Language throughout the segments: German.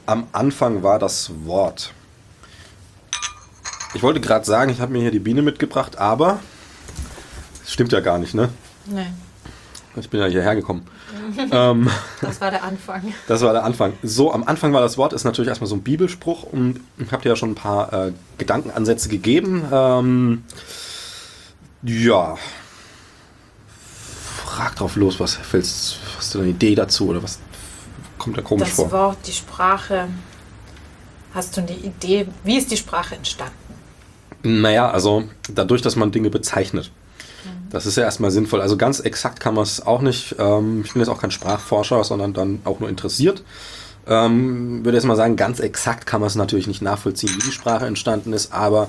Am Anfang war das Wort. Ich wollte gerade sagen, ich habe mir hier die Biene mitgebracht, aber das stimmt ja gar nicht, ne? Nee. Ich bin ja hierher gekommen. Das war der Anfang. Das war der Anfang. So, am Anfang war das Wort, ist natürlich erstmal so ein Bibelspruch und ich habe dir ja schon ein paar Gedankenansätze gegeben. Ja, frag drauf los, hast du eine Idee dazu oder was kommt da komisch vor? Das Wort, die Sprache. Hast du eine Idee, wie ist die Sprache entstanden? Naja, also dadurch, dass man Dinge bezeichnet. Das ist ja erstmal sinnvoll. Also ganz exakt kann man es auch nicht. Ich bin jetzt auch kein Sprachforscher, sondern dann auch nur interessiert. Würde jetzt mal sagen, ganz exakt kann man es natürlich nicht nachvollziehen, wie die Sprache entstanden ist, aber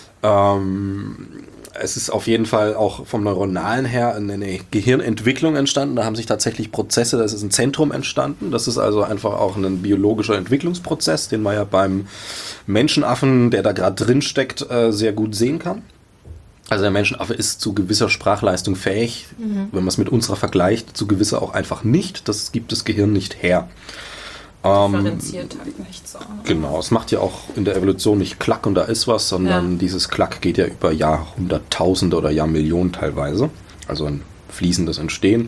es ist auf jeden Fall auch vom Neuronalen her eine Gehirnentwicklung entstanden. Da haben sich tatsächlich Prozesse, das ist ein Zentrum entstanden. Das ist also einfach auch ein biologischer Entwicklungsprozess, den man ja beim Menschenaffen, der da gerade drin steckt, sehr gut sehen kann. Also der Menschenaffe ist zu gewisser Sprachleistung fähig, wenn man es mit unserer vergleicht, zu gewisser auch einfach nicht. Das gibt das Gehirn nicht her. Differenziert halt nicht so. Genau, es macht ja auch in der Evolution nicht Klack und da ist was, sondern dieses Klack geht ja über Jahrhunderttausende oder Jahrmillionen teilweise. Also ein fließendes Entstehen.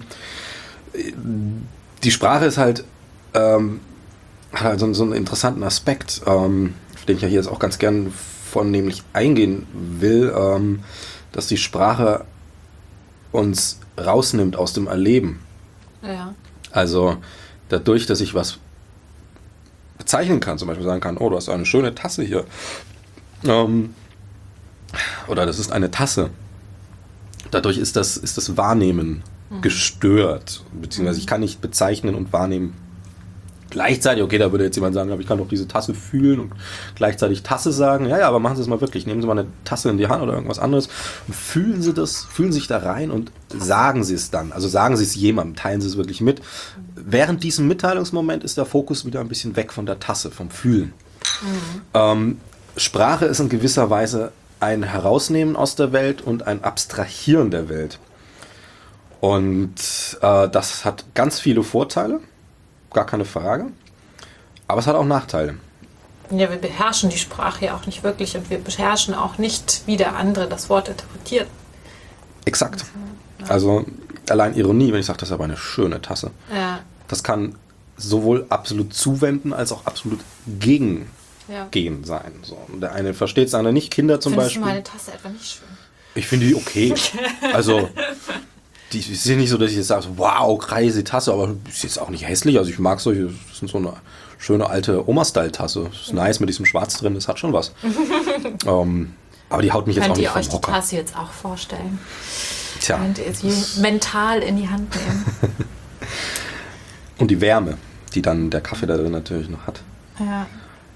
Die Sprache ist halt, hat halt so einen interessanten Aspekt, auf den ich ja hier jetzt auch ganz gern nämlich eingehen will, dass die Sprache uns rausnimmt aus dem Erleben. Ja. Also dadurch, dass ich was bezeichnen kann, zum Beispiel sagen kann, oh, du hast eine schöne Tasse hier. Oder das ist eine Tasse. Dadurch ist das Wahrnehmen gestört. Beziehungsweise ich kann nicht bezeichnen und wahrnehmen gleichzeitig. Okay, da würde jetzt jemand sagen, aber ich kann doch diese Tasse fühlen und gleichzeitig Tasse sagen. Ja, aber machen Sie es mal wirklich. Nehmen Sie mal eine Tasse in die Hand oder irgendwas anderes und fühlen Sie das, fühlen sich da rein und sagen Sie es dann. Also sagen Sie es jemandem, teilen Sie es wirklich mit. Während diesem Mitteilungsmoment ist der Fokus wieder ein bisschen weg von der Tasse, vom Fühlen. Sprache ist in gewisser Weise ein Herausnehmen aus der Welt und ein Abstrahieren der Welt. Und das hat ganz viele Vorteile. Gar keine Frage. Aber es hat auch Nachteile. Ja, wir beherrschen die Sprache ja auch nicht wirklich und wir beherrschen auch nicht, wie der andere das Wort interpretiert. Exakt. Also allein Ironie, wenn ich sage, das ist aber eine schöne Tasse. Ja. Das kann sowohl absolut zuwenden als auch absolut gegen gehen sein. So. Und der eine versteht es, der andere nicht. Kinder zum Findest Beispiel. du meine Tasse etwa nicht schön? Ich finde die okay. Also die ist nicht so, dass ich jetzt sage, wow, crazy Tasse, aber ist jetzt auch nicht hässlich. Also ich mag solche, das sind so eine schöne alte Oma-Style-Tasse. Das ist nice mit diesem Schwarz drin, das hat schon was. Aber die haut mich jetzt auch nicht vom Könnt ihr euch die Tasse jetzt auch vorstellen? Tja. Könnt ihr sie mental in die Hand nehmen? Und die Wärme, die dann der Kaffee da drin natürlich noch hat. Ja.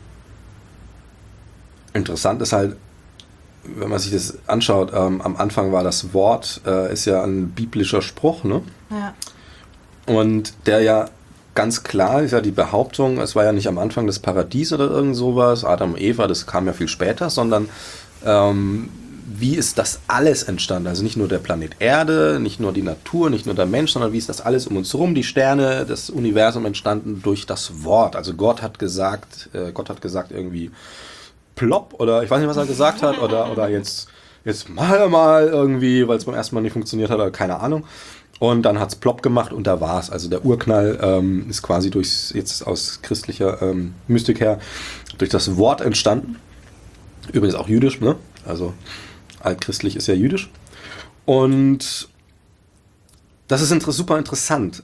Interessant ist halt, wenn man sich das anschaut, am Anfang war das Wort, ist ja ein biblischer Spruch, ne? Ja. Und der ja ganz klar ist ja die Behauptung, es war ja nicht am Anfang das Paradies oder irgend sowas, Adam und Eva, das kam ja viel später, sondern wie ist das alles entstanden? Also nicht nur der Planet Erde, nicht nur die Natur, nicht nur der Mensch, sondern wie ist das alles um uns herum, die Sterne, das Universum entstanden durch das Wort. Also Gott hat gesagt irgendwie plopp oder ich weiß nicht, was er gesagt hat oder jetzt mal irgendwie, weil es beim ersten Mal nicht funktioniert hat oder keine Ahnung. Und dann hat es plopp gemacht und da war es. Also der Urknall ist quasi jetzt aus christlicher Mystik her durch das Wort entstanden. Übrigens auch jüdisch, ne? Also altchristlich ist ja jüdisch. Und das ist super interessant.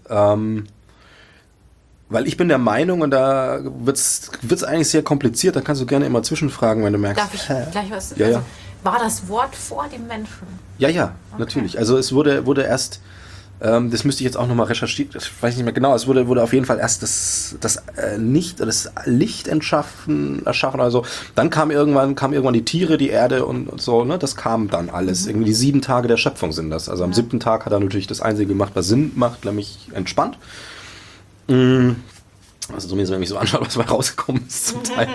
Weil ich bin der Meinung, und da wird's eigentlich sehr kompliziert, da kannst du gerne immer zwischenfragen, wenn du merkst. Darf ich gleich was? Ja, also, ja. war das Wort vor dem Menschen? Ja, okay. Natürlich. Also es wurde erst, das müsste ich jetzt auch nochmal recherchieren, ich weiß nicht mehr genau, es wurde auf jeden Fall erst das Licht erschaffen, also dann kam irgendwann die Tiere, die Erde und so, ne, das kam dann alles. Irgendwie die 7 Tage der Schöpfung sind das. Also am 7. Tag hat er natürlich das Einzige gemacht, was Sinn macht, nämlich entspannt. Also zumindest, wenn ich so anschaue, was mal rausgekommen ist zum Teil.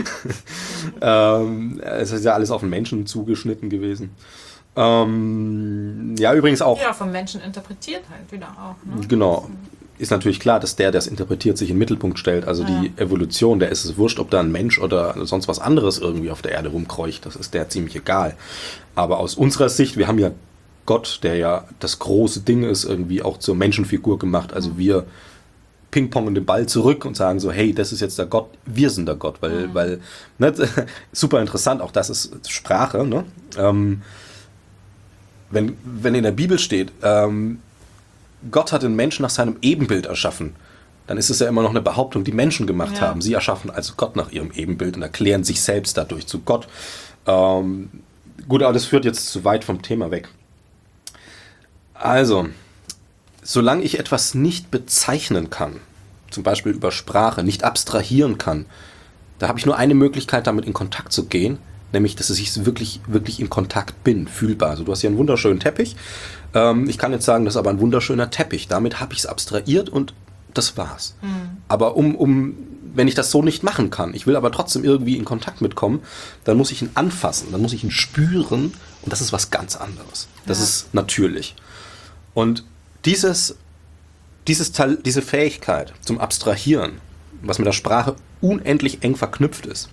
Es ist ja alles auf den Menschen zugeschnitten gewesen. Ja, übrigens auch. Ja, vom Menschen interpretiert halt wieder auch. Ne? Genau. ist natürlich klar, dass der es interpretiert, sich in den Mittelpunkt stellt. Also die Evolution, der ist es wurscht, ob da ein Mensch oder sonst was anderes irgendwie auf der Erde rumkreucht. Das ist der ziemlich egal. Aber aus unserer Sicht, wir haben ja Gott, der ja das große Ding ist, irgendwie auch zur Menschenfigur gemacht. Also wir pingpongen den Ball zurück und sagen so, hey, das ist jetzt der Gott, wir sind der Gott. Weil ne, super interessant, auch das ist Sprache. Ne? Wenn in der Bibel steht, Gott hat den Menschen nach seinem Ebenbild erschaffen, dann ist es ja immer noch eine Behauptung, die Menschen gemacht haben. Sie erschaffen also Gott nach ihrem Ebenbild und erklären sich selbst dadurch zu Gott. Gut, aber das führt jetzt zu weit vom Thema weg. Also, solange ich etwas nicht bezeichnen kann, zum Beispiel über Sprache, nicht abstrahieren kann, da habe ich nur eine Möglichkeit, damit in Kontakt zu gehen, nämlich, dass ich wirklich, wirklich in Kontakt bin, fühlbar. Also du hast hier einen wunderschönen Teppich. Ich kann jetzt sagen, das ist aber ein wunderschöner Teppich. Damit habe ich es abstrahiert und das war's. Aber wenn ich das so nicht machen kann, ich will aber trotzdem irgendwie in Kontakt mitkommen, dann muss ich ihn anfassen, dann muss ich ihn spüren und das ist was ganz anderes. Das ist natürlich. Und diese Fähigkeit zum Abstrahieren, was mit der Sprache unendlich eng verknüpft ist,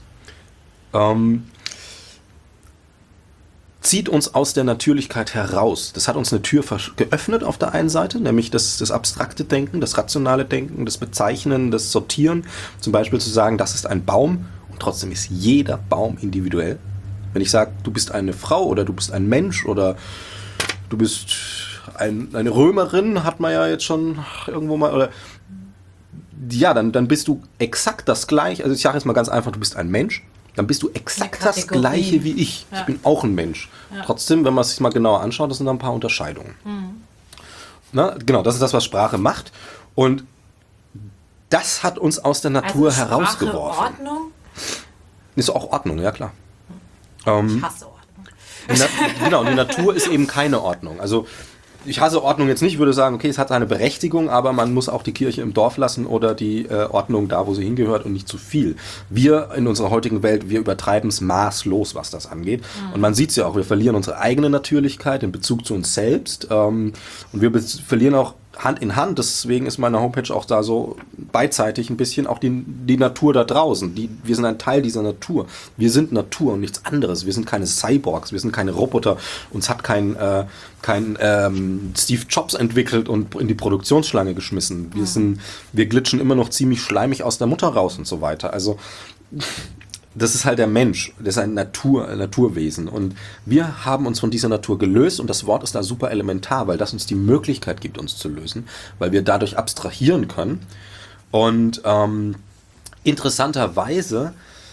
zieht uns aus der Natürlichkeit heraus. Das hat uns eine Tür geöffnet auf der einen Seite, nämlich das abstrakte Denken, das rationale Denken, das Bezeichnen, das Sortieren. Zum Beispiel zu sagen, das ist ein Baum und trotzdem ist jeder Baum individuell. Wenn ich sage, du bist eine Frau oder du bist ein Mensch oder du bist eine Römerin, hat man ja jetzt schon irgendwo mal, oder ja, dann bist du exakt das Gleiche. Also ich sage jetzt mal ganz einfach, du bist ein Mensch. Dann bist du exakt das Gleiche wie ich. Ja. Ich bin auch ein Mensch. Ja. Trotzdem, wenn man es sich mal genauer anschaut, das sind da ein paar Unterscheidungen. Na, genau, das ist das, was Sprache macht. Und das hat uns aus der Natur herausgeworfen. Ordnung? Ist auch Ordnung, ja klar. Ich hasse Ordnung. Genau, die Natur ist eben keine Ordnung. Also ich hasse Ordnung jetzt nicht, ich würde sagen, okay, es hat seine Berechtigung, aber man muss auch die Kirche im Dorf lassen oder die Ordnung da, wo sie hingehört und nicht zu viel. Wir in unserer heutigen Welt, wir übertreiben es maßlos, was das angeht. Und man sieht es ja auch, wir verlieren unsere eigene Natürlichkeit in Bezug zu uns selbst und wir verlieren auch Hand in Hand, deswegen ist meine Homepage auch da so beidseitig ein bisschen auch die Natur da draußen. Wir sind ein Teil dieser Natur. Wir sind Natur und nichts anderes. Wir sind keine Cyborgs, wir sind keine Roboter. Uns hat kein Steve Jobs entwickelt und in die Produktionsschlange geschmissen. Wir glitschen immer noch ziemlich schleimig aus der Mutter raus und so weiter. Also das ist halt der Mensch, das ist ein Naturwesen und wir haben uns von dieser Natur gelöst und das Wort ist da super elementar, weil das uns die Möglichkeit gibt, uns zu lösen, weil wir dadurch abstrahieren können und interessanterweise,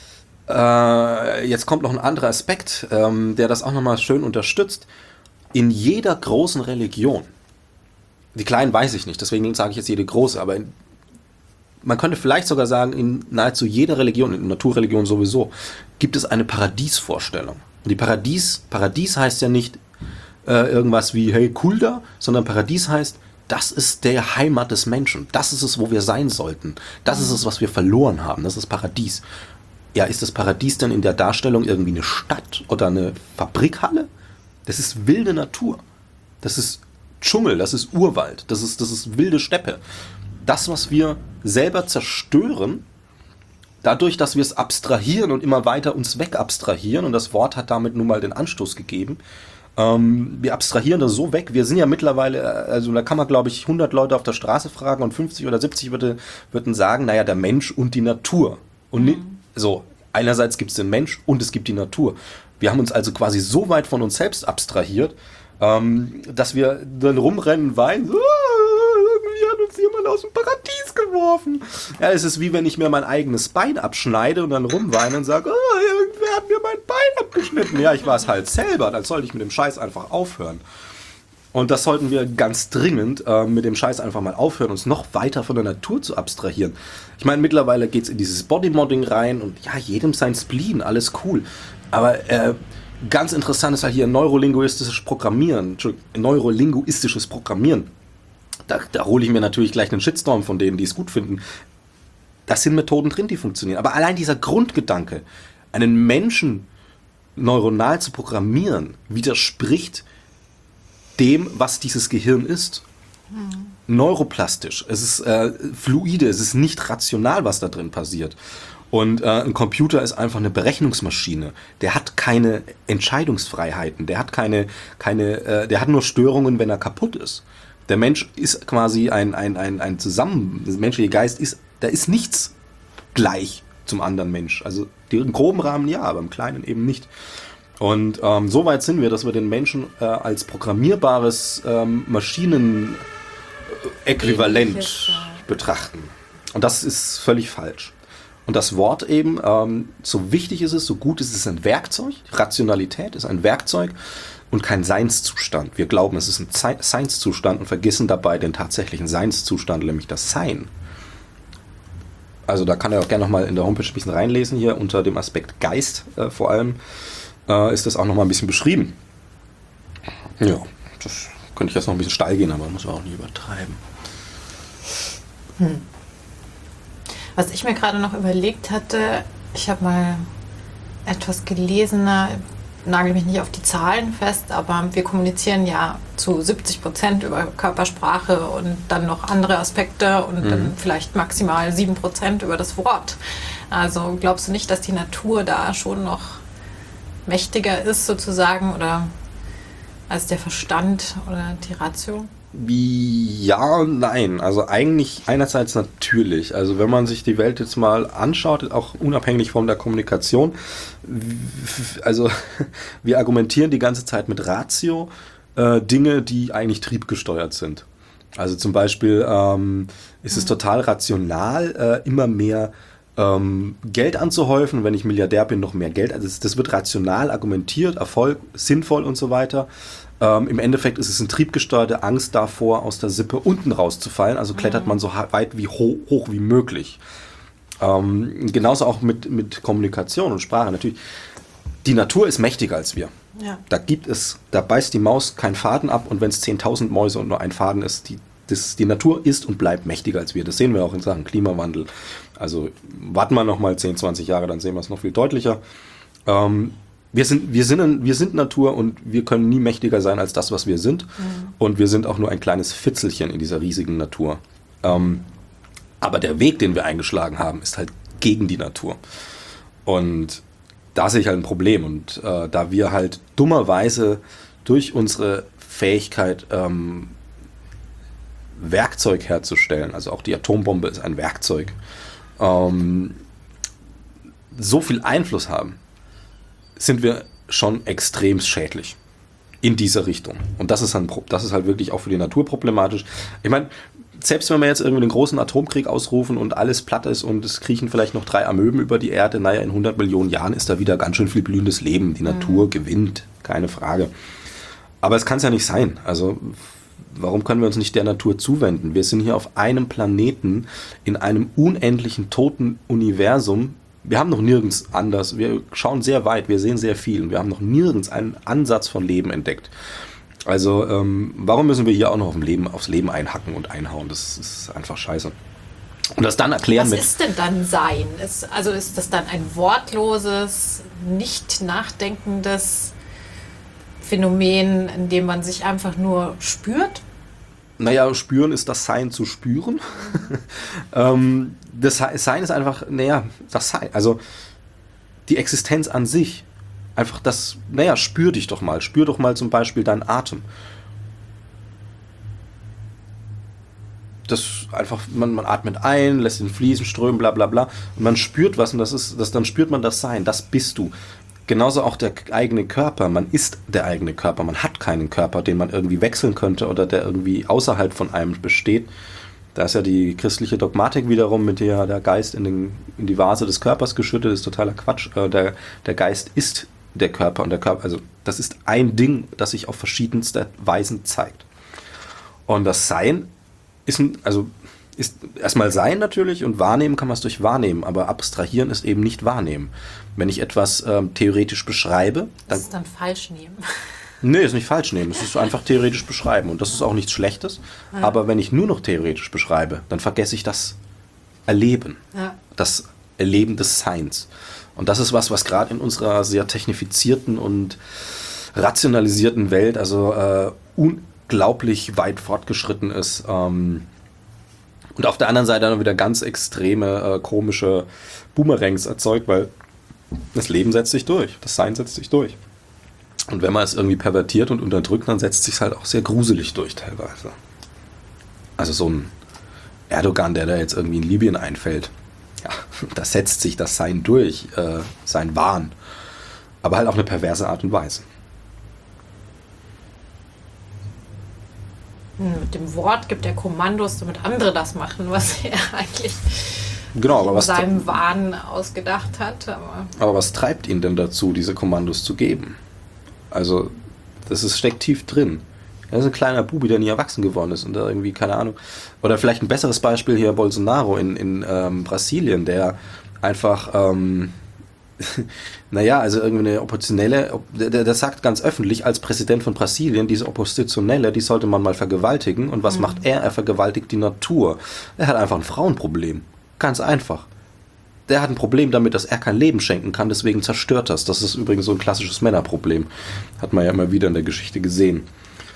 jetzt kommt noch ein anderer Aspekt, der das auch nochmal schön unterstützt, in jeder großen Religion, die kleinen weiß ich nicht, deswegen sage ich jetzt jede große, aber man könnte vielleicht sogar sagen, in nahezu jeder Religion, in Naturreligion sowieso, gibt es eine Paradiesvorstellung. Und die Paradies heißt ja nicht irgendwas wie, hey, cool da, sondern Paradies heißt, das ist der Heimat des Menschen. Das ist es, wo wir sein sollten. Das ist es, was wir verloren haben. Das ist Paradies. Ja, ist das Paradies denn in der Darstellung irgendwie eine Stadt oder eine Fabrikhalle? Das ist wilde Natur. Das ist Dschungel, das ist Urwald, das ist wilde Steppe. Das, was wir selber zerstören, dadurch, dass wir es abstrahieren und immer weiter uns wegabstrahieren, und das Wort hat damit nun mal den Anstoß gegeben, wir abstrahieren das so weg, wir sind ja mittlerweile, also da kann man glaube ich 100 Leute auf der Straße fragen und 50 oder 70 würden sagen, naja, der Mensch und die Natur. Und so, einerseits gibt es den Mensch und es gibt die Natur. Wir haben uns also quasi so weit von uns selbst abstrahiert, dass wir dann rumrennen, weinen, irgendwie hat uns jemand aus dem Paradies geworfen. Ja, es ist wie wenn ich mir mein eigenes Bein abschneide und dann rumweine und sage, oh, irgendwer hat mir mein Bein abgeschnitten. Ja, ich war es halt selber, dann sollte ich mit dem Scheiß einfach aufhören. Und das sollten wir ganz dringend mit dem Scheiß einfach mal aufhören, uns noch weiter von der Natur zu abstrahieren. Ich meine, mittlerweile geht es in dieses Bodymodding rein und ja, jedem sein Spleen, alles cool. Aber ganz interessant ist halt hier neurolinguistisches Programmieren. Da hole ich mir natürlich gleich einen Shitstorm von denen, die es gut finden. Das sind Methoden drin, die funktionieren. Aber allein dieser Grundgedanke, einen Menschen neuronal zu programmieren, widerspricht dem, was dieses Gehirn ist. neuroplastisch, es ist fluide, es ist nicht rational, was da drin passiert. Und ein Computer ist einfach eine Berechnungsmaschine. Der hat keine Entscheidungsfreiheiten, der hat der hat nur Störungen, wenn er kaputt ist. Der Mensch ist quasi der menschliche Geist da ist nichts gleich zum anderen Mensch. Also im groben Rahmen ja, aber im Kleinen eben nicht. Und so weit sind wir, dass wir den Menschen als programmierbares Maschinenäquivalent betrachten. Und das ist völlig falsch. Und das Wort eben, so wichtig ist es, so gut ist es ein Werkzeug. Rationalität ist ein Werkzeug und kein Seinszustand. Wir glauben, es ist ein Seinszustand und vergessen dabei den tatsächlichen Seinszustand, nämlich das Sein. Also da kann er auch gerne nochmal in der Homepage ein bisschen reinlesen, hier unter dem Aspekt Geist vor allem, ist das auch nochmal ein bisschen beschrieben. Ja, das könnte ich jetzt noch ein bisschen steil gehen, aber muss man auch nicht übertreiben. Was ich mir gerade noch überlegt hatte, ich habe mal etwas gelesen, nagel mich nicht auf die Zahlen fest, aber wir kommunizieren ja zu 70% über Körpersprache und dann noch andere Aspekte und dann vielleicht maximal 7% über das Wort. Also glaubst du nicht, dass die Natur da schon noch mächtiger ist sozusagen oder als der Verstand oder die Ratio? Ja und nein. Also eigentlich einerseits natürlich. Also wenn man sich die Welt jetzt mal anschaut, auch unabhängig von der Kommunikation, also wir argumentieren die ganze Zeit mit Ratio Dinge, die eigentlich triebgesteuert sind. Also zum Beispiel ist es total rational, immer mehr Geld anzuhäufen, wenn ich Milliardär bin, noch mehr Geld. Also das wird rational argumentiert, Erfolg, sinnvoll und so weiter. Im Endeffekt ist es eine triebgesteuerte Angst davor, aus der Sippe unten rauszufallen. Also klettert man so weit wie hoch wie möglich. Genauso auch mit Kommunikation und Sprache. Natürlich, die Natur ist mächtiger als wir. Ja. Da beißt die Maus keinen Faden ab und wenn es 10.000 Mäuse und nur ein Faden ist, die Natur ist und bleibt mächtiger als wir. Das sehen wir auch in Sachen Klimawandel. Also warten wir noch mal 10, 20 Jahre, dann sehen wir es noch viel deutlicher. Wir sind Natur und wir können nie mächtiger sein als das, was wir sind. Und wir sind auch nur ein kleines Fitzelchen in dieser riesigen Natur. Aber der Weg, den wir eingeschlagen haben, ist halt gegen die Natur. Und da sehe ich halt ein Problem. Und da wir halt dummerweise durch unsere Fähigkeit, Werkzeug herzustellen, also auch die Atombombe ist ein Werkzeug, so viel Einfluss haben, sind wir schon extrem schädlich in dieser Richtung. Und das ist halt wirklich auch für die Natur problematisch. Ich meine, selbst wenn wir jetzt irgendwie einen großen Atomkrieg ausrufen und alles platt ist und es kriechen vielleicht noch 3 Amöben über die Erde, naja, in 100 Millionen Jahren ist da wieder ganz schön viel blühendes Leben. Die Natur gewinnt, keine Frage. Aber es kann es ja nicht sein. Also warum können wir uns nicht der Natur zuwenden? Wir sind hier auf einem Planeten in einem unendlichen toten Universum. Wir haben noch nirgends anders. Wir schauen sehr weit, wir sehen sehr viel und wir haben noch nirgends einen Ansatz von Leben entdeckt. Also warum müssen wir hier auch noch aufs Leben einhacken und einhauen? Das ist einfach scheiße. Und das dann erklären Was ist denn dann Sein? Ist das dann ein wortloses, nicht nachdenkendes Phänomen, in dem man sich einfach nur spürt? Naja, spüren ist das Sein zu spüren. Das Sein ist einfach, das Sein. Also die Existenz an sich. Einfach das, spür dich doch mal. Spür doch mal zum Beispiel deinen Atem. Das einfach, man atmet ein, lässt ihn fließen, strömen, bla bla bla. Und man spürt was und dann spürt man das Sein. Das bist du. Genauso auch der eigene Körper. Man ist der eigene Körper. Man hat keinen Körper, den man irgendwie wechseln könnte oder der irgendwie außerhalb von einem besteht. Da ist ja die christliche Dogmatik wiederum, mit der der Geist in die Vase des Körpers geschüttet ist, totaler Quatsch. Der Geist ist der Körper und der Körper, also das ist ein Ding, das sich auf verschiedenste Weisen zeigt. Und das Sein ist erstmal Sein natürlich und wahrnehmen kann man es durch Wahrnehmen, aber abstrahieren ist eben nicht wahrnehmen. Wenn ich etwas theoretisch beschreibe, dann... Das ist dann falsch nehmen. Nee, ist nicht falsch nehmen, es ist einfach theoretisch beschreiben und das ist auch nichts Schlechtes, aber wenn ich nur noch theoretisch beschreibe, dann vergesse ich das Erleben, das Erleben des Seins. Und das ist was gerade in unserer sehr technifizierten und rationalisierten Welt, also unglaublich weit fortgeschritten ist. Und auf der anderen Seite dann wieder ganz extreme, komische Boomerangs erzeugt, weil das Leben setzt sich durch, das Sein setzt sich durch. Und wenn man es irgendwie pervertiert und unterdrückt, dann setzt sich halt auch sehr gruselig durch teilweise. Also so ein Erdogan, der da jetzt irgendwie in Libyen einfällt, ja, da setzt sich das Sein durch, sein Wahn. Aber halt auf eine perverse Art und Weise. Mit dem Wort gibt er Kommandos, damit andere das machen, was er eigentlich genau, aber in was seinem Wahn ausgedacht hat. Aber was treibt ihn denn dazu, diese Kommandos zu geben? Also, steckt tief drin. Er ist ein kleiner Bubi, der nie erwachsen geworden ist und da irgendwie, keine Ahnung. Oder vielleicht ein besseres Beispiel hier Bolsonaro in Brasilien, der einfach, naja, also irgendwie eine Oppositionelle, der sagt ganz öffentlich als Präsident von Brasilien, diese Oppositionelle, die sollte man mal vergewaltigen. Und was macht er? Er vergewaltigt die Natur. Er hat einfach ein Frauenproblem. Ganz einfach. Der hat ein Problem damit, dass er kein Leben schenken kann, deswegen zerstört das. Das ist übrigens so ein klassisches Männerproblem. Hat man ja immer wieder in der Geschichte gesehen.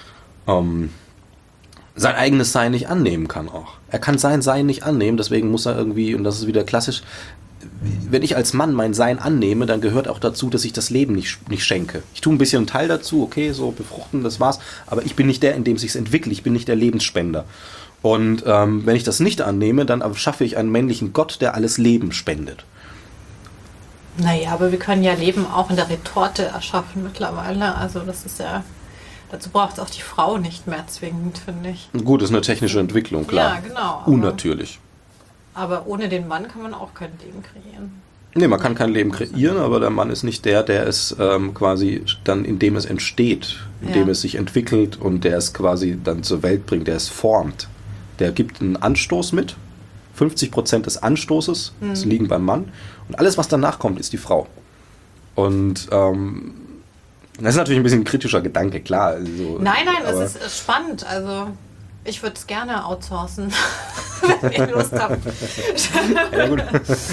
Sein eigenes Sein nicht annehmen kann auch. Er kann sein Sein nicht annehmen, deswegen muss er irgendwie, und das ist wieder klassisch, wenn ich als Mann mein Sein annehme, dann gehört auch dazu, dass ich das Leben nicht schenke. Ich tue ein bisschen einen Teil dazu, okay, so befruchten, das war's, aber ich bin nicht der, in dem es sich entwickelt, ich bin nicht der Lebensspender. Und wenn ich das nicht annehme, dann schaffe ich einen männlichen Gott, der alles Leben spendet. Naja, aber wir können ja Leben auch in der Retorte erschaffen mittlerweile. Also das ist ja, dazu braucht es auch die Frau nicht mehr zwingend, finde ich. Gut, ist eine technische Entwicklung, klar. Ja, genau. Unnatürlich. Aber ohne den Mann kann man auch kein Leben kreieren. Nee, man kann kein Leben kreieren, aber der Mann ist nicht der es quasi dann, indem es entsteht, indem es sich entwickelt und der es quasi dann zur Welt bringt, der es formt. Der gibt einen Anstoß mit. 50% des Anstoßes das liegen beim Mann. Und alles, was danach kommt, ist die Frau. Und das ist natürlich ein bisschen ein kritischer Gedanke, klar. Also, Nein, es ist spannend. Also ich würde es gerne outsourcen, wenn ihr Lust habt. Ja, gut.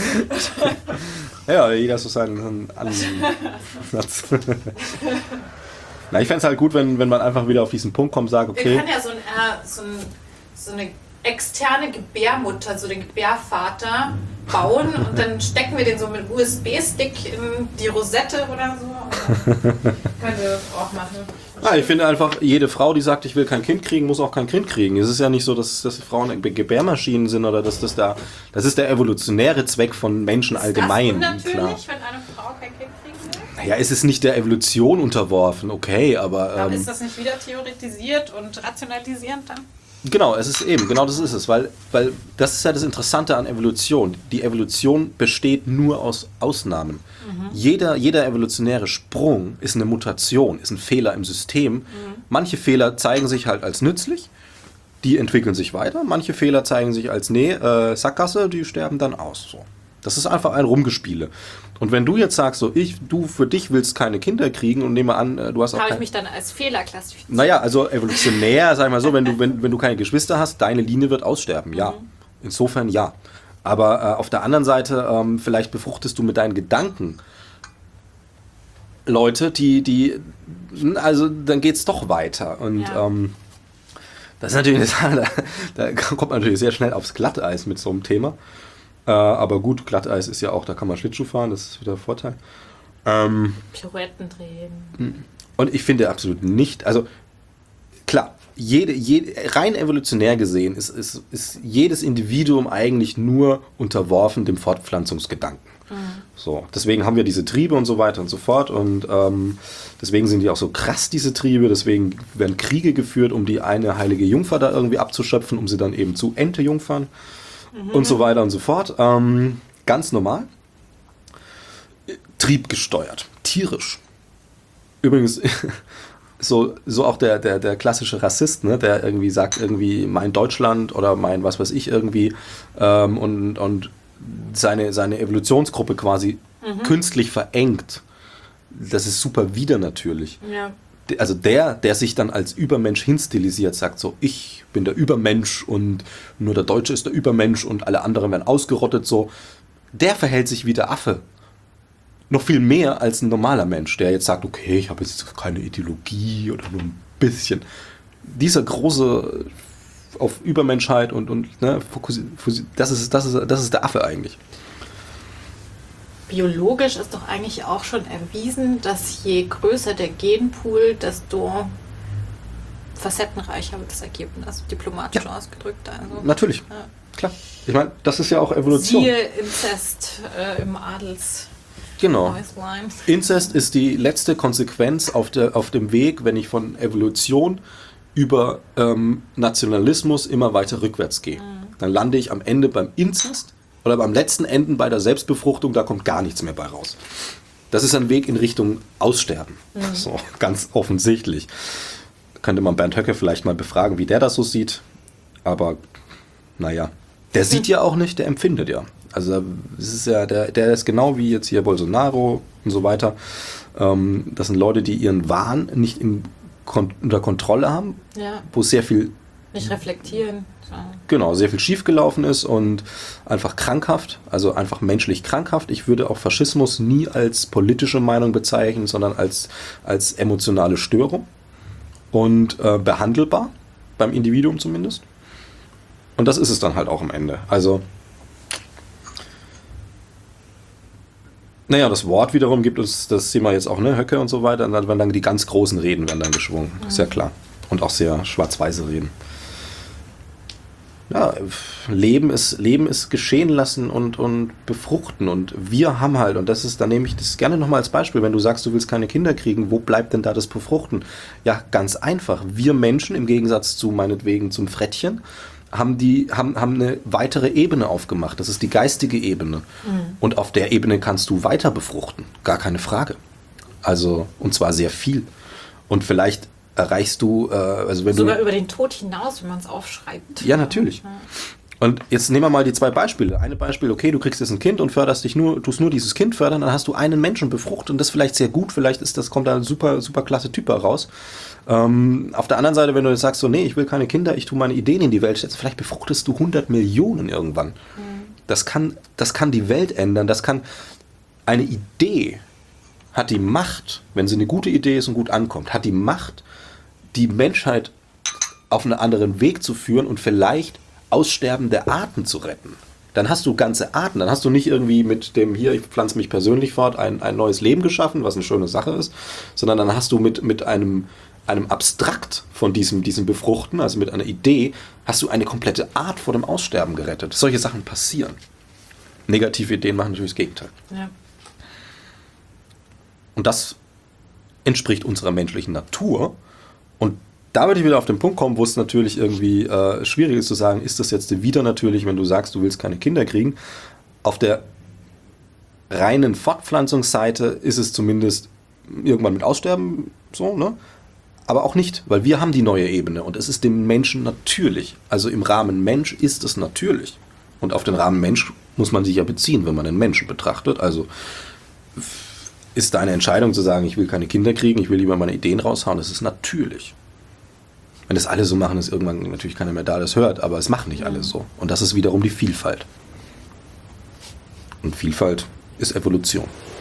Ja, jeder so seinen Ansatz. Na, ich fände es halt gut, wenn man einfach wieder auf diesen Punkt kommt und sagt, okay. Wir können ja so eine externe Gebärmutter, so den Gebärvater bauen und dann stecken wir den so mit einem USB-Stick in die Rosette oder so. Können wir auch machen. Ich finde einfach, jede Frau, die sagt, ich will kein Kind kriegen, muss auch kein Kind kriegen. Es ist ja nicht so, dass Frauen Gebärmaschinen sind oder das ist der evolutionäre Zweck von Menschen allgemein. Ist das klar. unnatürlich, wenn eine Frau kein Kind kriegen will? Naja, es ist nicht der Evolution unterworfen, okay, aber... Aber ist das nicht wieder theoretisiert und rationalisierend dann? Genau, das ist es, weil das ist ja das Interessante an Evolution. Die Evolution besteht nur aus Ausnahmen. Jeder evolutionäre Sprung ist eine Mutation, ist ein Fehler im System. Manche Fehler zeigen sich halt als nützlich, die entwickeln sich weiter. Manche Fehler zeigen sich als, Sackgasse, die sterben dann aus. So. Das ist einfach ein Rumgespiele. Und wenn du jetzt sagst, du für dich willst keine Kinder kriegen und nehme an, du hast auch habe ich mich dann als Fehler klassifiziert? Naja, also evolutionär, sag ich mal so, wenn du keine Geschwister hast, deine Linie wird aussterben, ja. Insofern ja. Aber auf der anderen Seite, vielleicht befruchtest du mit deinen Gedanken Leute, also dann geht's doch weiter. Und das ist natürlich eine Sache, da kommt man natürlich sehr schnell aufs Glatteis mit so einem Thema. Aber gut, Glatteis ist ja auch, da kann man Schlittschuh fahren, das ist wieder ein Vorteil. Pirouetten drehen. Und ich finde absolut nicht, also klar, rein evolutionär gesehen ist jedes Individuum eigentlich nur unterworfen dem Fortpflanzungsgedanken. So, deswegen haben wir diese Triebe und so weiter und so fort und deswegen sind die auch so krass, diese Triebe, deswegen werden Kriege geführt, um die eine heilige Jungfer da irgendwie abzuschöpfen, um sie dann eben zu Ente-Jungfern. Und so weiter und so fort. Ganz normal. Triebgesteuert. Tierisch. Übrigens, so auch der klassische Rassist, ne, der irgendwie sagt, irgendwie mein Deutschland oder mein was weiß ich irgendwie und seine Evolutionsgruppe quasi künstlich verengt. Das ist super widernatürlich. Ja. Also der sich dann als Übermensch hinstilisiert, sagt so, ich bin der Übermensch und nur der Deutsche ist der Übermensch und alle anderen werden ausgerottet, so, der verhält sich wie der Affe. Noch viel mehr als ein normaler Mensch, der jetzt sagt, okay, ich habe jetzt keine Ideologie oder nur ein bisschen. dieser große auf Übermenschheit und ne, das ist der Affe eigentlich. Biologisch ist doch eigentlich auch schon erwiesen, dass je größer der Genpool, desto facettenreicher wird das Ergebnis, diplomatisch ausgedrückt. Also, natürlich, klar. Ich meine, das ist ja auch Evolution. Siehe Inzest im Adels. Genau. Inzest ist die letzte Konsequenz auf dem Weg, wenn ich von Evolution über Nationalismus immer weiter rückwärts gehe. Dann lande ich am Ende beim Inzest oder beim letzten Ende bei der Selbstbefruchtung, da kommt gar nichts mehr bei raus. Das ist ein Weg in Richtung Aussterben. So, ganz offensichtlich. Könnte man Bernd Höcke vielleicht mal befragen, wie der das so sieht. Aber naja, der sieht ja auch nicht, der empfindet ja. Also es ist ja, der ist genau wie jetzt hier Bolsonaro und so weiter. Das sind Leute, die ihren Wahn nicht unter Kontrolle haben, wo sehr viel nicht reflektieren. So. Genau, sehr viel schiefgelaufen ist und einfach krankhaft, also einfach menschlich krankhaft. Ich würde auch Faschismus nie als politische Meinung bezeichnen, sondern als emotionale Störung und behandelbar, beim Individuum zumindest. Und das ist es dann halt auch am Ende. Also naja, das Wort wiederum gibt uns, das sehen wir jetzt auch, ne, Höcke und so weiter, und dann werden dann die ganz großen Reden werden dann geschwungen, ist ja klar. Und auch sehr schwarz-weiße Reden. Ja, Leben ist geschehen lassen und befruchten, und wir haben halt, und das ist, da nehme ich das gerne nochmal als Beispiel, wenn du sagst, du willst keine Kinder kriegen, wo bleibt denn da das Befruchten? Ja, ganz einfach. Wir Menschen, im Gegensatz zu meinetwegen zum Frettchen, haben eine weitere Ebene aufgemacht. Das ist die geistige Ebene. Und auf der Ebene kannst du weiter befruchten. Gar keine Frage. Also, und zwar sehr viel. Und vielleicht erreichst du, also wenn sogar du... über den Tod hinaus, wenn man es aufschreibt. Ja, natürlich. Ja. Und jetzt nehmen wir mal die zwei Beispiele. Eine Beispiel, okay, du kriegst jetzt ein Kind und tust nur dieses Kind fördern, dann hast du einen Menschen befruchtet und das vielleicht sehr gut, vielleicht kommt da ein super, super klasse Typ raus. Auf der anderen Seite, wenn du jetzt sagst, so, nee, ich will keine Kinder, ich tue meine Ideen in die Welt setzen, vielleicht befruchtest du 100 Millionen irgendwann. Das kann die Welt ändern, eine Idee hat die Macht, wenn sie eine gute Idee ist und gut ankommt, hat die Macht, die Menschheit auf einen anderen Weg zu führen und vielleicht aussterbende Arten zu retten. Dann hast du ganze Arten, dann hast du nicht irgendwie mit dem hier, ich pflanze mich persönlich fort, ein neues Leben geschaffen, was eine schöne Sache ist, sondern dann hast du mit einem Abstrakt von diesem Befruchten, also mit einer Idee, hast du eine komplette Art vor dem Aussterben gerettet. Solche Sachen passieren. Negative Ideen machen natürlich das Gegenteil. Ja. Und das entspricht unserer menschlichen Natur. Und da würde ich wieder auf den Punkt kommen, wo es natürlich irgendwie schwierig ist zu sagen, ist das jetzt wieder natürlich, wenn du sagst, du willst keine Kinder kriegen. Auf der reinen Fortpflanzungsseite ist es zumindest irgendwann mit Aussterben so, ne? Aber auch nicht, weil wir haben die neue Ebene und es ist dem Menschen natürlich. Also im Rahmen Mensch ist es natürlich. Und auf den Rahmen Mensch muss man sich ja beziehen, wenn man den Menschen betrachtet. Also ist deine Entscheidung zu sagen, ich will keine Kinder kriegen, ich will lieber meine Ideen raushauen, das ist natürlich. Wenn das alle so machen, ist irgendwann natürlich keiner mehr da, das hört, aber es machen nicht alle so. Und das ist wiederum die Vielfalt. Und Vielfalt ist Evolution.